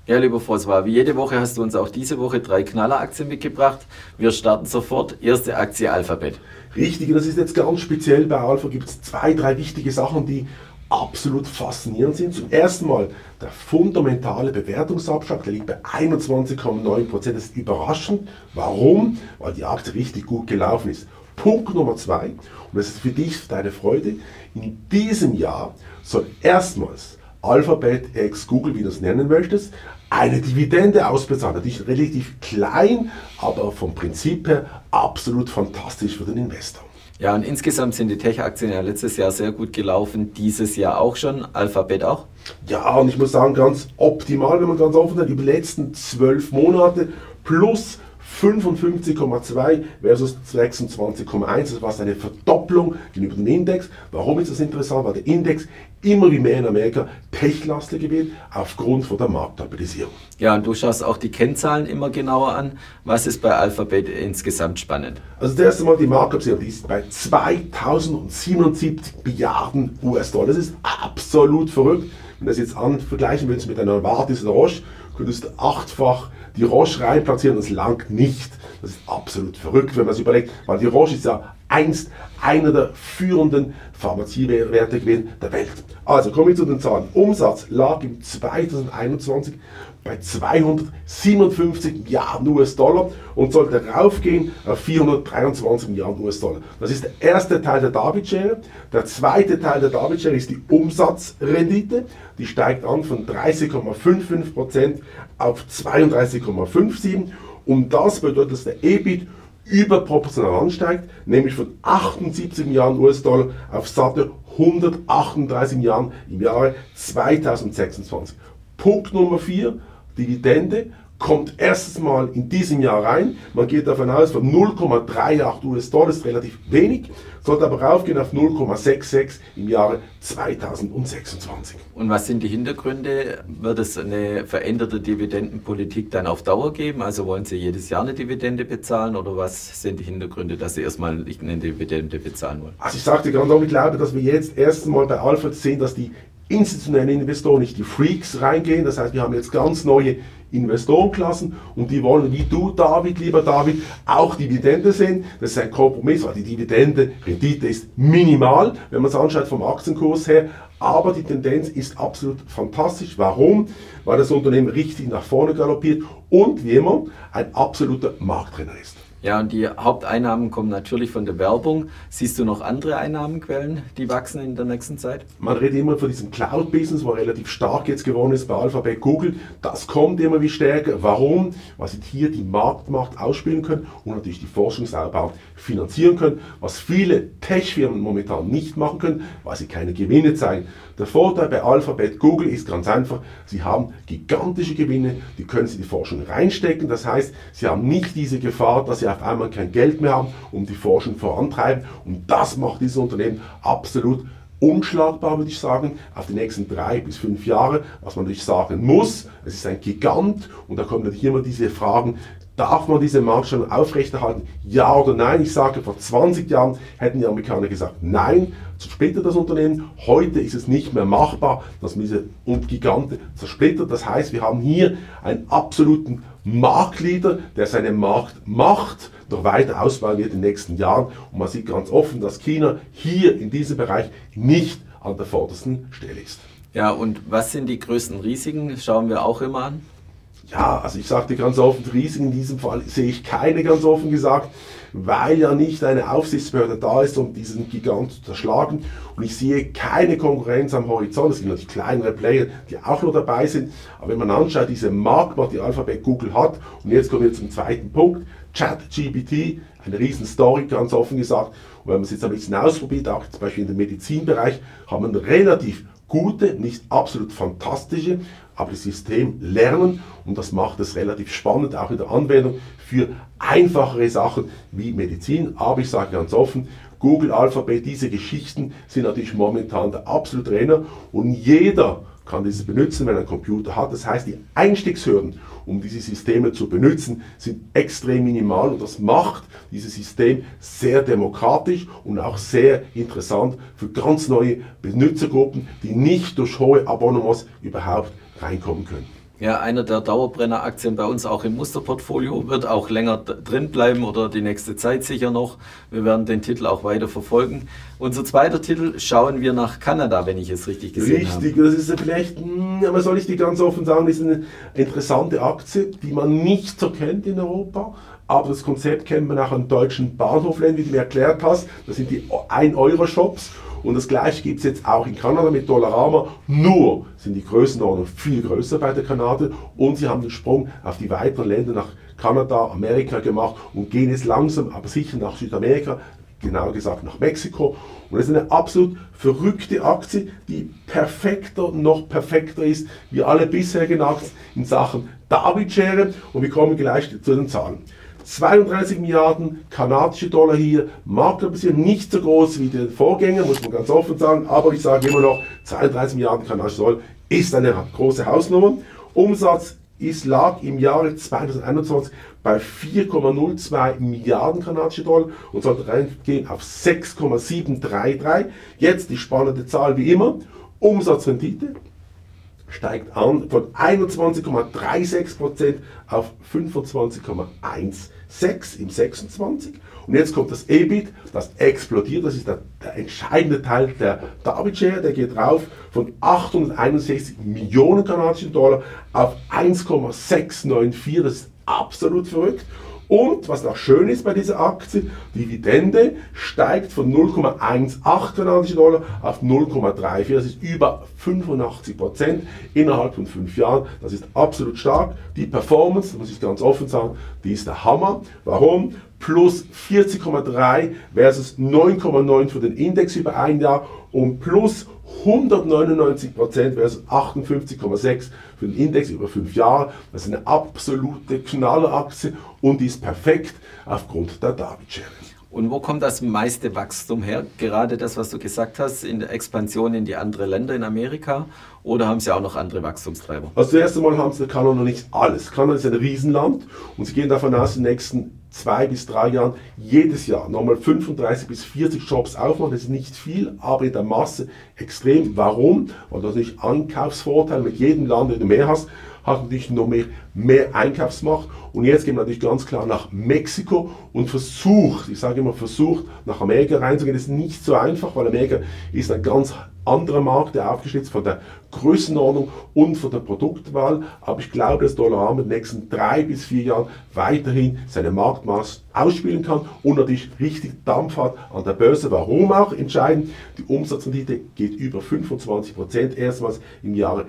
Ja, lieber François, wie jede Woche hast du uns auch diese Woche 3 Knalleraktien mitgebracht. Wir starten sofort. Erste Aktie Alphabet. Richtig, und das ist jetzt ganz speziell bei Alpha, gibt es zwei, drei wichtige Sachen, die absolut faszinierend sind. Zum ersten Mal der fundamentale Bewertungsabschlag, der liegt bei 21,9%. Das ist überraschend. Warum? Weil die Aktie richtig gut gelaufen ist. Punkt Nummer zwei, und das ist für dich deine Freude, in diesem Jahr soll erstmals Alphabet ex Google, wie du es nennen möchtest, eine Dividende ausbezahlen. Natürlich relativ klein, aber vom Prinzip her absolut fantastisch für den Investor. Ja, und insgesamt sind die Tech-Aktien ja letztes Jahr sehr gut gelaufen, dieses Jahr auch schon, Alphabet auch. Ja, und ich muss sagen, ganz optimal, wenn man ganz offen ist, über die letzten 12 Monate plus 55,2 versus 26,1, das war eine Verdopplung gegenüber dem Index. Warum ist das interessant? Weil der Index immer wie mehr in Amerika techlastiger wird, aufgrund von der Marktstabilisierung. Ja, und du schaust auch die Kennzahlen immer genauer an. Was ist bei Alphabet insgesamt spannend? Also das erste Mal die Marktkapitalisierung, die ist bei 2077 Milliarden US-Dollar. Das ist absolut verrückt. Wenn du das jetzt vergleichen würdest mit einer Novartis oder Roche, könntest du achtfach die Roche reinplatzieren, das langt nicht. Das ist absolut verrückt, wenn man sich überlegt, weil die Roche ist ja einst einer der führenden Pharmaziewerte gewesen der Welt. Also kommen wir zu den Zahlen. Umsatz lag im 2021 bei 257 Milliarden US-Dollar und sollte raufgehen auf 423 Milliarden US-Dollar. Das ist der erste Teil der David-Schere. Der zweite Teil der David-Schere ist die Umsatzrendite. Die steigt an von 30,55% auf 32,57%. Und das bedeutet, dass der EBIT überproportional ansteigt, nämlich von 78 Milliarden US-Dollar auf satte 138 Milliarden im Jahre 2026. Punkt Nummer 4, Dividende, kommt erstes Mal in diesem Jahr rein. Man geht davon aus, von 0,38 US-Dollar ist relativ wenig, sollte aber raufgehen auf 0,66 im Jahre 2026. Und was sind die Hintergründe? Wird es eine veränderte Dividendenpolitik dann auf Dauer geben? Also wollen Sie jedes Jahr eine Dividende bezahlen oder was sind die Hintergründe, dass Sie erstmal nicht eine Dividende bezahlen wollen? Also ich sagte ganz offen, ich glaube, dass wir jetzt erst einmal bei Alpha sehen, dass die institutionellen Investoren, nicht die Freaks, reingehen. Das heißt, wir haben jetzt ganz neue Investorenklassen und die wollen, wie du, David, lieber David, auch Dividende sehen. Das ist ein Kompromiss, weil die Dividende-Rendite ist minimal, wenn man es anschaut vom Aktienkurs her. Aber die Tendenz ist absolut fantastisch. Warum? Weil das Unternehmen richtig nach vorne galoppiert und wie immer ein absoluter Marktrenner ist. Ja, und die Haupteinnahmen kommen natürlich von der Werbung. Siehst du noch andere Einnahmenquellen, die wachsen in der nächsten Zeit? Man redet immer von diesem Cloud-Business, wo relativ stark jetzt geworden ist bei Alphabet, Google. Das kommt immer wie stärker. Warum? Weil sie hier die Marktmacht ausspielen können und natürlich die Forschungsarbeit finanzieren können, was viele Tech-Firmen momentan nicht machen können, weil sie keine Gewinne zeigen. Der Vorteil bei Alphabet, Google ist ganz einfach, sie haben gigantische Gewinne, die können sie in die Forschung reinstecken. Das heißt, sie haben nicht diese Gefahr, dass sie auf einmal kein Geld mehr haben, um die Forschung vorantreiben. Und das macht dieses Unternehmen absolut unschlagbar, würde ich sagen, auf die nächsten 3 bis 5 Jahre. Was man natürlich sagen muss, es ist ein Gigant und da kommen natürlich immer diese Fragen, darf man diese Marktstellung aufrechterhalten? Ja oder nein? Ich sage, vor 20 Jahren hätten die Amerikaner gesagt, nein, zersplittert das Unternehmen. Heute ist es nicht mehr machbar, dass man diese Giganten zersplittert. Das heißt, wir haben hier einen absoluten Marktleader, der seine Marktmacht noch weiter ausbauen wird in den nächsten Jahren. Und man sieht ganz offen, dass China hier in diesem Bereich nicht an der vordersten Stelle ist. Ja, und was sind die größten Risiken? Schauen wir auch immer an. Ja, also ich sagte ganz offen, Risiken in diesem Fall sehe ich keine, ganz offen gesagt, weil ja nicht eine Aufsichtsbehörde da ist, um diesen Gigant zu zerschlagen. Und ich sehe keine Konkurrenz am Horizont. Es gibt natürlich kleinere Player, die auch noch dabei sind. Aber wenn man anschaut, diese Marktmacht, die Alphabet Google hat, und jetzt kommen wir zum zweiten Punkt, ChatGPT, eine riesen Story, ganz offen gesagt. Und wenn man es jetzt ein bisschen ausprobiert, auch zum Beispiel in dem Medizinbereich, haben wir relativ gute, nicht absolut fantastische, aber das System lernen und das macht es relativ spannend, auch in der Anwendung für einfachere Sachen wie Medizin. Aber ich sage ganz offen, Google, Alphabet, diese Geschichten sind natürlich momentan der absolute Renner und jeder kann diese benutzen, wenn er einen Computer hat. Das heißt, die Einstiegshürden, um diese Systeme zu benutzen, sind extrem minimal und das macht dieses System sehr demokratisch und auch sehr interessant für ganz neue Benutzergruppen, die nicht durch hohe Abonnements überhaupt reinkommen können. Ja, einer der Dauerbrenner-Aktien bei uns auch im Musterportfolio, wird auch länger drin bleiben oder die nächste Zeit sicher noch. Wir werden den Titel auch weiter verfolgen. Unser zweiter Titel, schauen wir nach Kanada, wenn ich es richtig gesehen habe. Richtig, das ist vielleicht, aber soll ich dir ganz offen sagen, ist eine interessante Aktie, die man nicht so kennt in Europa. Aber das Konzept kennt man auch an deutschen Bahnhofläden, wie du mir erklärt hast. Das sind die 1-Euro-Shops. Und das gleiche gibt es jetzt auch in Kanada mit Dollarama. Nur sind die Größenordnungen viel größer bei der Kanadier. Und sie haben den Sprung auf die weiteren Länder nach Kanada, Amerika gemacht und gehen jetzt langsam, aber sicher nach Südamerika, genauer gesagt nach Mexiko. Und das ist eine absolut verrückte Aktie, die noch perfekter ist wie alle bisherigen Aktien in Sachen David-Schere. Und wir kommen gleich zu den Zahlen. 32 Milliarden kanadische Dollar hier, Marktkapitalisierung nicht so groß wie der Vorgänger, muss man ganz offen sagen, aber ich sage immer noch, 32 Milliarden kanadische Dollar ist eine große Hausnummer. Umsatz lag im Jahre 2021 bei 4,02 Milliarden kanadische Dollar und sollte reingehen auf 6,733. Jetzt die spannende Zahl wie immer, Umsatzrendite steigt an von 21,36% auf 25,16 im 26. Und jetzt kommt das EBIT, das explodiert, das ist der entscheidende Teil der David Share, der geht rauf von 861 Millionen kanadischen Dollar auf 1,694, das ist absolut verrückt. Und was noch schön ist bei dieser Aktie, Dividende steigt von 0,18 kanadische Dollar auf 0,34. Das ist über 85% innerhalb von 5 Jahren. Das ist absolut stark. Die Performance, muss ich ganz offen sagen, die ist der Hammer. Warum? Plus 40,3 versus 9,9 für den Index über ein Jahr und plus 199% versus 58,6 für den Index über 5 Jahre. Das ist eine absolute Knalleraktie und die ist perfekt aufgrund der David-Schere. Und wo kommt das meiste Wachstum her? Gerade das, was du gesagt hast, in der Expansion in die anderen Länder in Amerika? Oder haben sie auch noch andere Wachstumstreiber? Also zuerst einmal haben sie Kanada noch nicht alles. Kanada ist ein Riesenland und sie gehen davon aus, in den nächsten 2 bis 3 Jahren jedes Jahr nochmal 35 bis 40 Shops aufmachen. Das ist nicht viel, aber in der Masse extrem. Warum? Weil du natürlich Ankaufsvorteil mit jedem Land, den du mehr hast, hat natürlich noch mehr Einkaufsmacht. Und jetzt gehen wir natürlich ganz klar nach Mexiko und versucht nach Amerika reinzugehen. Das ist nicht so einfach, weil Amerika ist ein ganz anderer Markt, der aufgeschnitten ist von der Größenordnung und von der Produktwahl. Aber ich glaube, dass Dollarama in den nächsten 3 bis 4 Jahren weiterhin seine Marktmaß ausspielen kann und natürlich richtig Dampf hat an der Börse. Warum auch? Entscheidend, die Umsatzrendite geht über 25%, erstmals im Jahre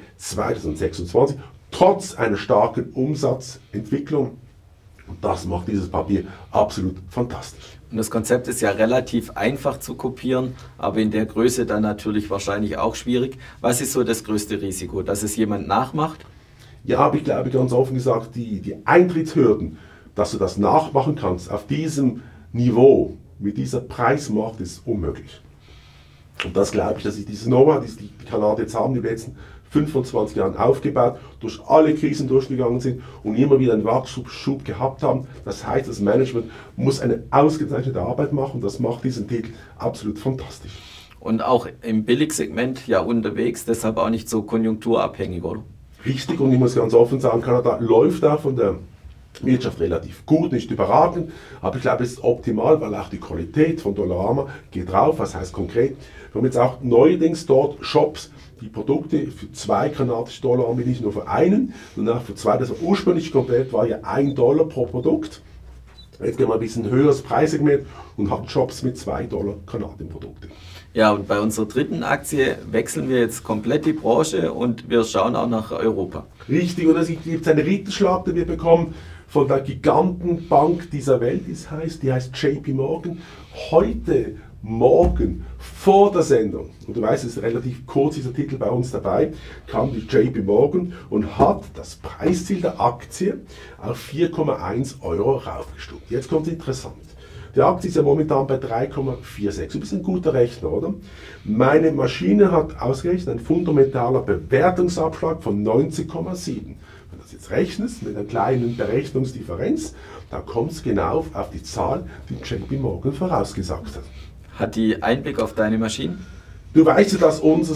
2026. Trotz einer starken Umsatzentwicklung. Und das macht dieses Papier absolut fantastisch. Und das Konzept ist ja relativ einfach zu kopieren, aber in der Größe dann natürlich wahrscheinlich auch schwierig. Was ist so das größte Risiko? Dass es jemand nachmacht? Ja, aber ich glaube ganz offen gesagt, die Eintrittshürden, dass du das nachmachen kannst auf diesem Niveau, mit dieser Preismacht, ist unmöglich. Und das glaube ich, dass ich diese Nummer, die die Kanadier jetzt haben, die letzten 25 Jahren aufgebaut, durch alle Krisen durchgegangen sind und immer wieder einen Wachstumsschub gehabt haben. Das heißt, das Management muss eine ausgezeichnete Arbeit machen und das macht diesen Titel absolut fantastisch. Und auch im Billigsegment ja unterwegs, deshalb auch nicht so konjunkturabhängig, oder? Richtig, und ich muss ganz offen sagen, Kanada läuft da von der Wirtschaft relativ gut, nicht überragend, aber ich glaube, es ist optimal, weil auch die Qualität von Dollarama geht rauf. Was heißt konkret? Wir haben jetzt auch neuerdings dort Shops, die Produkte für 2 kanadische Dollar anbieten, nicht nur für einen, sondern auch für 2. Das war ursprünglich komplett, war ja $1 pro Produkt. Jetzt gehen wir ein bisschen höheres Preissegment und haben Shops mit $2 Kanadienprodukte. Ja, und bei unserer dritten Aktie wechseln wir jetzt komplett die Branche und wir schauen auch nach Europa. Richtig, und es gibt einen Ritterschlag, den wir bekommen von der Gigantenbank dieser Welt, die heißt JP Morgan. Heute Morgen vor der Sendung, und du weißt, es ist relativ kurz dieser Titel bei uns dabei, kam die JP Morgan und hat das Preisziel der Aktie auf 4,1 € raufgestuft. Jetzt kommt es interessant. Die Aktie ist ja momentan bei 3,46. Du bist ein guter Rechner, oder? Meine Maschine hat ausgerechnet einen fundamentalen Bewertungsabschlag von 90,7. Wenn du das jetzt rechnest mit einer kleinen Berechnungsdifferenz, dann kommt es genau auf die Zahl, die JP Morgan vorausgesagt hat. Hat die Einblick auf deine Maschinen? Du weißt ja, dass unser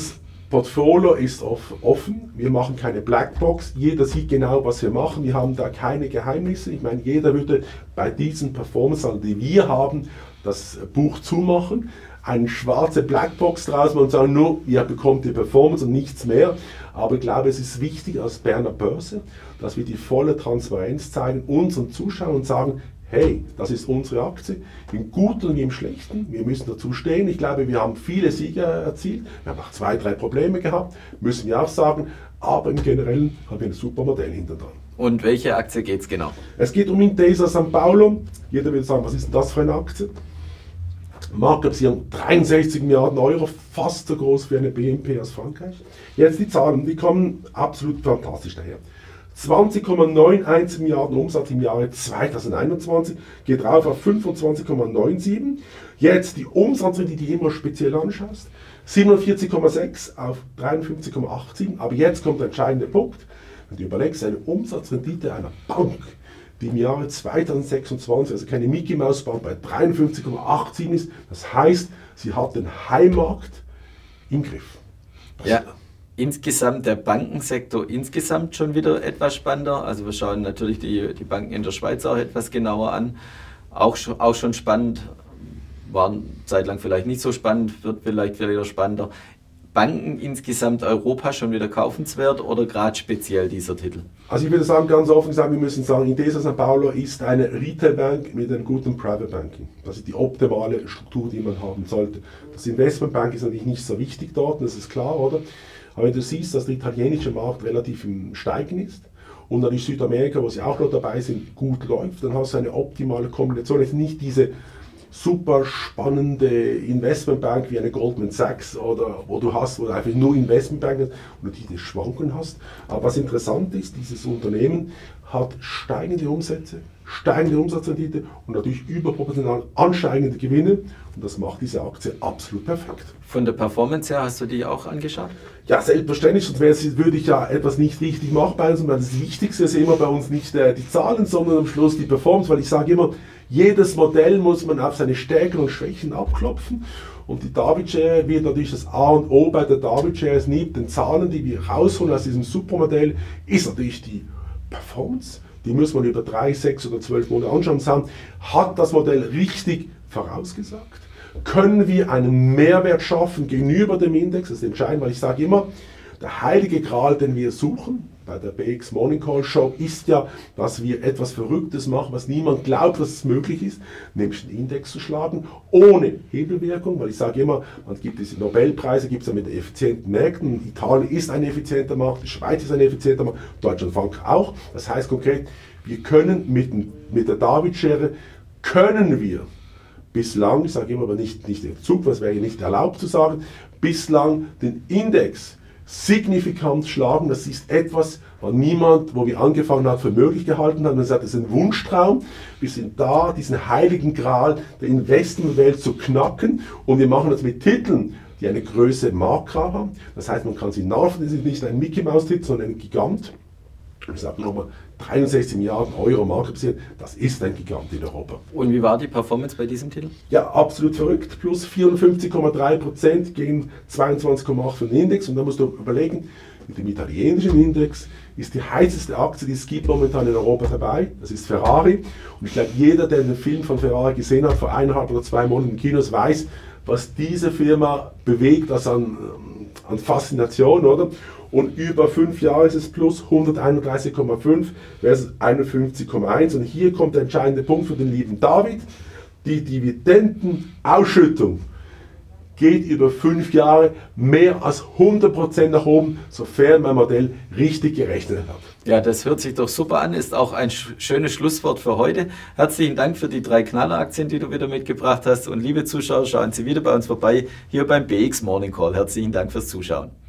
Portfolio ist offen, wir machen keine Blackbox, jeder sieht genau, was wir machen, wir haben da keine Geheimnisse. Ich meine, jeder würde bei diesen Performance, die wir haben, das Buch zumachen, eine schwarze Blackbox draus und sagen, nur ihr bekommt die Performance und nichts mehr. Aber ich glaube, es ist wichtig als Berner Börse, dass wir die volle Transparenz zeigen, unseren Zuschauern und sagen, hey, das ist unsere Aktie, im Guten und im Schlechten, wir müssen dazu stehen. Ich glaube, wir haben viele Siege erzielt, wir haben auch 2, 3 Probleme gehabt, müssen wir auch sagen, aber im Generellen haben wir ein super Modell hinter dran. Und welche Aktie geht es genau? Es geht um Intesa San Paolo. Jeder will sagen, was ist denn das für eine Aktie? Marktkapitalisierung 63 Milliarden Euro, fast so groß wie eine BNP aus Frankreich. Jetzt die Zahlen, die kommen absolut fantastisch daher. 20,91 Milliarden Umsatz im Jahre 2021, geht rauf auf 25,97. Jetzt die Umsatzrendite, die du immer speziell anschaust, 47,6 auf 53,87. Aber jetzt kommt der entscheidende Punkt, wenn du überlegst, eine Umsatzrendite einer Bank, die im Jahre 2026, also keine Mickey Mouse Bank, bei 53,87 ist, das heißt, sie hat den Heimmarkt im Griff. Ja. Insgesamt der Bankensektor insgesamt schon wieder etwas spannender. Also wir schauen natürlich die Banken in der Schweiz auch etwas genauer an. Auch schon spannend, waren zeitlang vielleicht nicht so spannend, wird vielleicht wieder spannender. Banken insgesamt Europa schon wieder kaufenswert oder gerade speziell dieser Titel? Also ich würde sagen, ganz offen gesagt, wir müssen sagen, Intesa San Paolo ist eine Retailbank mit einem guten Private Banking. Das ist die optimale Struktur, die man haben sollte. Das Investmentbank ist natürlich nicht so wichtig dort, das ist klar, oder? Aber wenn du siehst, dass der italienische Markt relativ im Steigen ist und natürlich Südamerika, wo sie auch noch dabei sind, gut läuft, dann hast du eine optimale Kombination. Es ist nicht diese super spannende Investmentbank wie eine Goldman Sachs oder wo du einfach nur Investmentbank hast und du diese Schwankungen hast. Aber was interessant ist, dieses Unternehmen hat steigende Umsätze, steigende Umsatzrendite und natürlich überproportional ansteigende Gewinne und das macht diese Aktie absolut perfekt. Von der Performance her hast du die auch angeschaut? Ja, selbstverständlich, sonst würde ich ja etwas nicht richtig machen bei uns. Und das Wichtigste ist immer bei uns nicht die Zahlen, sondern am Schluss die Performance, weil ich sage immer, jedes Modell muss man auf seine Stärken und Schwächen abklopfen. Und die David Share wird natürlich das A und O bei der David Share ist neben den Zahlen, die wir rausholen aus diesem Supermodell, ist natürlich die Performance. Die muss man über 3, 6 oder 12 Monate anschauen und sagen, hat das Modell richtig vorausgesagt? Können wir einen Mehrwert schaffen gegenüber dem Index? Das ist entscheidend, weil ich sage immer, der heilige Gral, den wir suchen bei der BX Morning Call Show, ist ja, dass wir etwas Verrücktes machen, was niemand glaubt, dass es möglich ist, nämlich den Index zu schlagen, ohne Hebelwirkung, weil ich sage immer, man gibt diese Nobelpreise, gibt es ja mit effizienten Märkten. Italien ist ein effizienter Markt, die Schweiz ist ein effizienter Markt, Deutschland, Frankreich auch. Das heißt konkret, wir können mit der David-Schere, können wir bislang, ich sage immer aber nicht im Zug, das wäre nicht erlaubt zu sagen, bislang den Index signifikant schlagen. Das ist etwas, wo wir angefangen haben, für möglich gehalten haben. Man sagt, das ist ein Wunschtraum. Wir sind da, diesen heiligen Gral der Investmentwelt zu knacken und wir machen das mit Titeln, die eine Größe Marktgraf haben. Das heißt, man kann sie nachvollziehen, das ist nicht ein Mickey-Maus-Titel, sondern ein Gigant. Ich sage nochmal, 63 Milliarden Euro Marktkapitalisierung, das ist ein Gigant in Europa. Und wie war die Performance bei diesem Titel? Ja, absolut verrückt. Plus 54,3% gegen 22,8% für den Index. Und da musst du überlegen, mit dem italienischen Index ist die heißeste Aktie, die es gibt momentan in Europa dabei. Das ist Ferrari. Und ich glaube, jeder, der den Film von Ferrari gesehen hat, vor 1,5 oder 2 Monaten in Kinos, weiß, was diese Firma bewegt, das an Faszination, oder? Und über 5 Jahre ist es plus 131,5 versus 51,1. Und hier kommt der entscheidende Punkt für den lieben David. Die Dividendenausschüttung geht über 5 Jahre mehr als 100% nach oben, sofern mein Modell richtig gerechnet hat. Ja, das hört sich doch super an, ist auch ein schönes Schlusswort für heute. Herzlichen Dank für die 3 Knalleraktien, die du wieder mitgebracht hast. Und liebe Zuschauer, schauen Sie wieder bei uns vorbei, hier beim BX Morning Call. Herzlichen Dank fürs Zuschauen.